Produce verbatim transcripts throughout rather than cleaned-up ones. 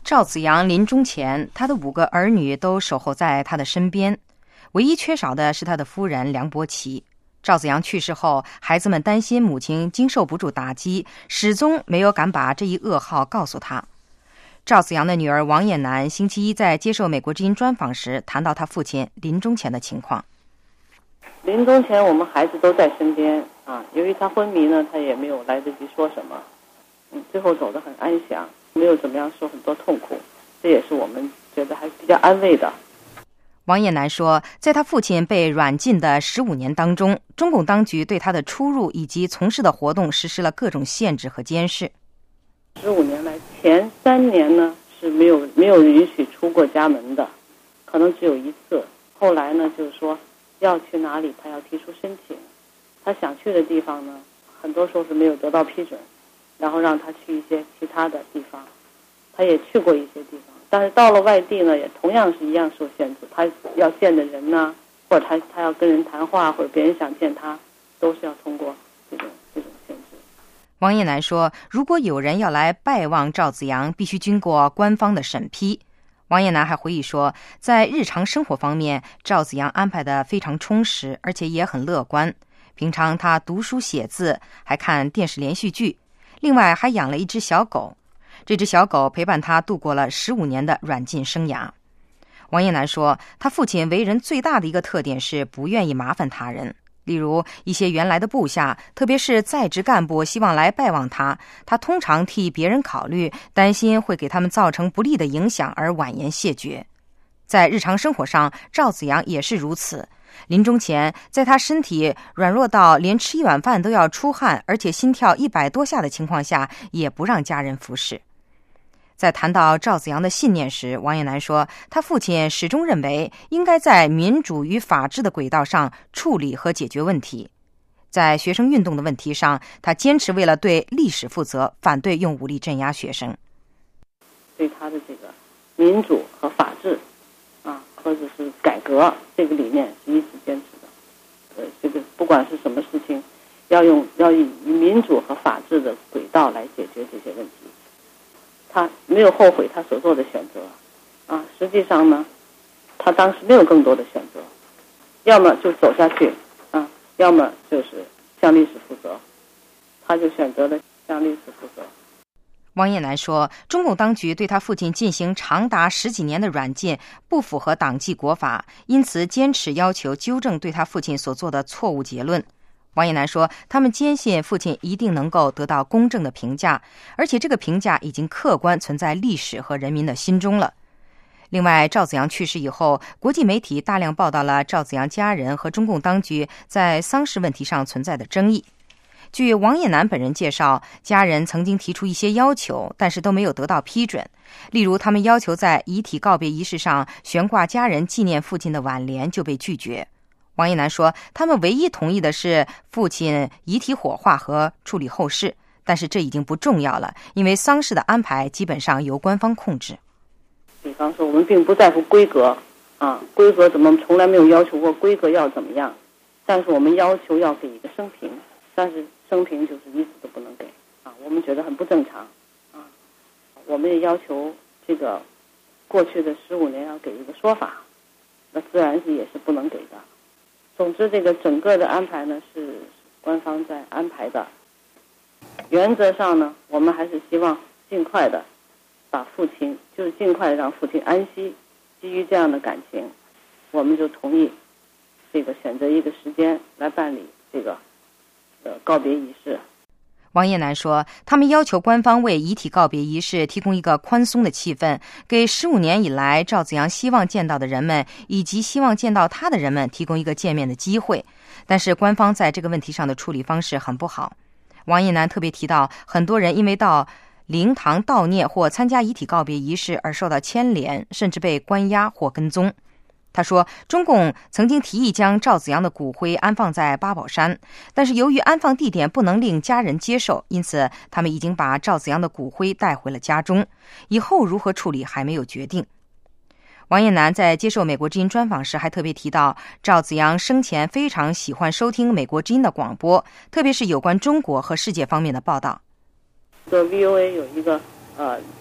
赵紫阳临终前，他的五个儿女都守候在他的身边，唯一缺少的是他的夫人梁伯琪。赵紫阳去世后，孩子们担心母亲经受不住打击，始终没有敢把这一噩耗告诉他。赵紫阳的女儿王艳楠星期一在接受美国之音专访时谈到他父亲临终前的情况。 临终前我们孩子都在身边啊，由于他昏迷呢，他也没有来得及说什么，嗯，最后走得很安详，没有怎么样受很多痛苦，这也是我们觉得还比较安慰的。 王艳楠说，在他父亲被软禁的十五年当中，中共当局对他的出入以及从事的活动实施了各种限制和监视。 十五年来，前三年呢是没有没有允许出过家门的，可能只有一次。后来呢，就是说要去哪里，他要提出申请，他想去的地方呢，很多时候是没有得到批准，然后让他去一些其他的地方，他也去过一些地方。但是到了外地呢，也同样是一样受限制。他要见的人呢，或者他他要跟人谈话，或者别人想见他，都是要通过这种这种限制。 王艳楠说，如果有人要来拜望赵紫阳，必须经过官方的审批。王艳楠还回忆说，在日常生活方面，赵紫阳安排得非常充实，而且也很乐观。平常他读书写字，还看电视连续剧，另外还养了一只小狗。这只小狗陪伴他度过了十五年的软禁生涯。王艳楠说，他父亲为人最大的一个特点是不愿意麻烦他人，例如一些原来的部下，特别是在职干部希望来拜望他，他通常替别人考虑，担心会给他们造成不利的影响而婉言谢绝。在日常生活上，赵紫阳也是如此。临终前，在他身体软弱到连吃一碗饭都要出汗，而且心跳一百多下的情况下，也不让家人服侍。在谈到赵紫阳的信念时，王艳楠说，他父亲始终认为应该在民主与法治的轨道上处理和解决问题。在学生运动的问题上，他坚持为了对历史负责，反对用武力镇压学生。 对他的这个民主和法治啊，或者是改革这个理念是一直坚持的。呃，这个不管是什么事情，要用要以民主和法治的轨道来解决这些问题。他没有后悔他所做的选择啊，实际上呢，他当时没有更多的选择，要么就走下去啊，要么就是向历史负责，他就选择了向历史负责。 王艳楠说，中共当局对他父亲进行长达十几年的软禁，不符合党纪国法，因此坚持要求纠正对他父亲所做的错误结论。王艳楠说，他们坚信父亲一定能够得到公正的评价，而且这个评价已经客观存在历史和人民的心中了。另外，赵紫阳去世以后，国际媒体大量报道了赵紫阳家人和中共当局在丧事问题上存在的争议。据王艳楠本人介绍，家人曾经提出一些要求，但是都没有得到批准。例如，他们要求在遗体告别仪式上悬挂家人纪念父亲的挽联，就被拒绝。王艳楠说，他们唯一同意的是父亲遗体火化和处理后事，但是这已经不重要了，因为丧事的安排基本上由官方控制。 比方说，我们并不在乎规格啊，规格怎么从来没有要求过规格要怎么样，但是我们要求要给一个生平，但是生平就是一直都不能给啊，我们觉得很不正常啊。我们也要求这个过去的十五年要给一个说法，那自然是也是不能给的。总之，这个整个的安排呢是官方在安排的。原则上呢，我们还是希望尽快的把父亲，就是尽快的让父亲安息。基于这样的感情，我们就同意这个选择一个时间来办理这个呃告别仪式。 王艳楠说，他们要求官方为遗体告别仪式提供一个宽松的气氛，给十五年以来赵紫阳希望见到的人们以及希望见到他的人们提供一个见面的机会。但是官方在这个问题上的处理方式很不好。王艳楠特别提到，很多人因为到灵堂悼念或参加遗体告别仪式而受到牵连，甚至被关押或跟踪。他说，中共曾经提议将赵紫阳的骨灰安放在八宝山，但是由于安放地点不能令家人接受，因此他们已经把赵紫阳的骨灰带回了家中，以后如何处理还没有决定。王艳楠在接受美国之音专访时还特别提到，赵紫阳生前非常喜欢收听美国之音的广播，特别是有关中国和世界方面的报道。 这 V O A 有一个呃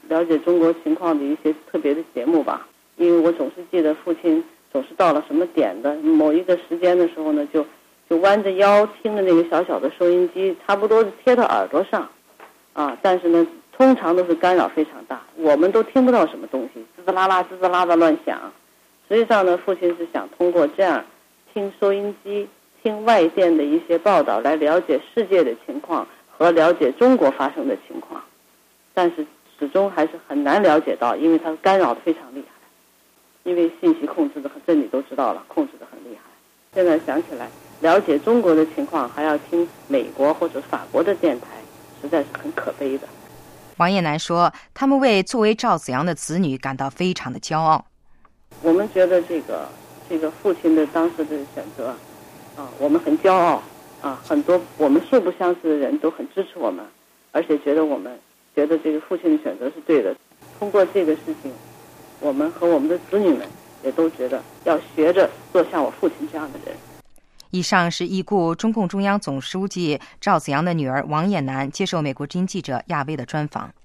了解中国情况的一些特别的节目吧。因为我总是记得父亲总是到了什么点的某一个时间的时候呢，就就弯着腰听着那个小小的收音机，差不多是贴到耳朵上啊，但是呢通常都是干扰非常大，我们都听不到什么东西，滋滋啦啦滋滋啦啦乱响。实际上呢，父亲是想通过这样听收音机、听外电的一些报道来了解世界的情况和了解中国发生的情况，但是始终还是很难了解到，因为它干扰的非常厉害。因为信息控制的很，这你都知道了，控制的很厉害。现在想起来，了解中国的情况还要听美国或者法国的电台，实在是很可悲的。 王艳楠说，他们为作为赵紫阳的子女感到非常的骄傲。 我们觉得这个这个父亲的当时的选择啊，我们很骄傲啊，很多我们素不相识的人都很支持我们，而且觉得我们觉得这个父亲的选择是对的。通过这个事情，我们和我们的子女们也都觉得要学着做像我父亲这样的人。 以上是已故中共中央总书记赵紫阳的女儿王艳楠接受美国之音记者亚薇的专访。